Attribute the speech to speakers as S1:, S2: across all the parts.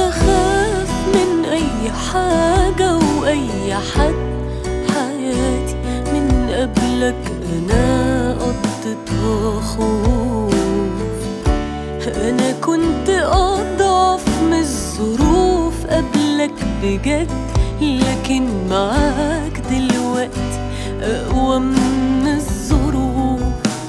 S1: أخاف من أي حاجة وأي حد. حياتي من قبلك أنا قضيتها خوف. أنا كنت أضعف من الظروف قبلك بجد، لكن معاك دلوقتي أقوى من الظروف.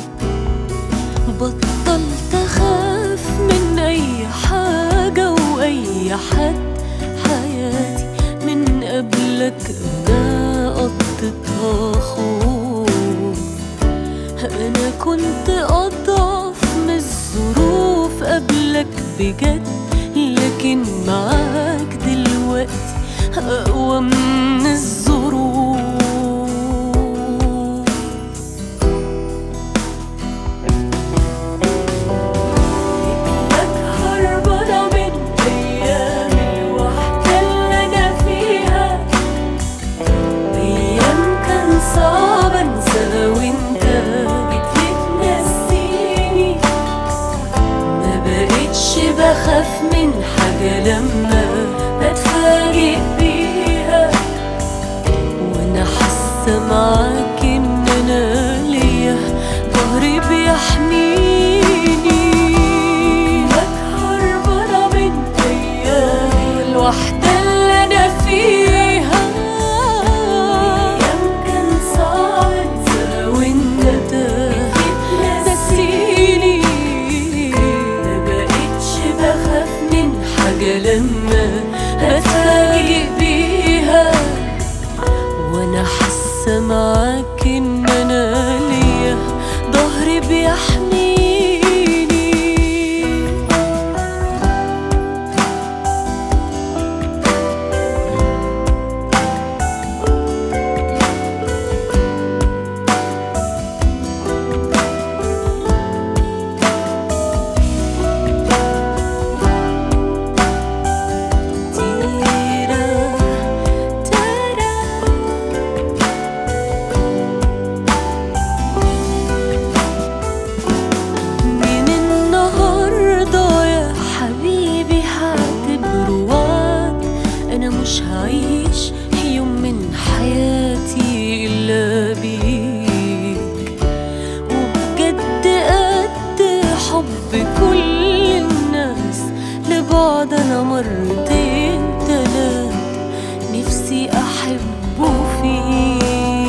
S1: بطلت أخاف من أي حاجة وأي حد. حياتي من قبلك أنا قضيتها خوف. أنا كنت أضعف من الظروف قبلك بجد، لكن معاك دلوقتي أقوى من الظروف. لك هربانة من أيام الوحدة اللي أنا فيها، أيام كان صعب أنساها وأنت جيت تنسيني. ما بقتش بخاف من حاجة لما بتفاجئ بيها، وانا حاسة معاك ان انا ليا ظهري بيحميني. لك هربانة من ايام الوحدة اللي انا فيها، ايام كان صعب انساها وانت نسيني. ما بقتش بخاف من حاجة لما هتفاجئ بيها، وانا حاسة معاك ان انا ليا ظهري بيحميني. مش هعيش يوم من حياتي إلا بيك، وبجد قد حب كل الناس لبعض أنا مرتين تلات نفسي أحبه فيك.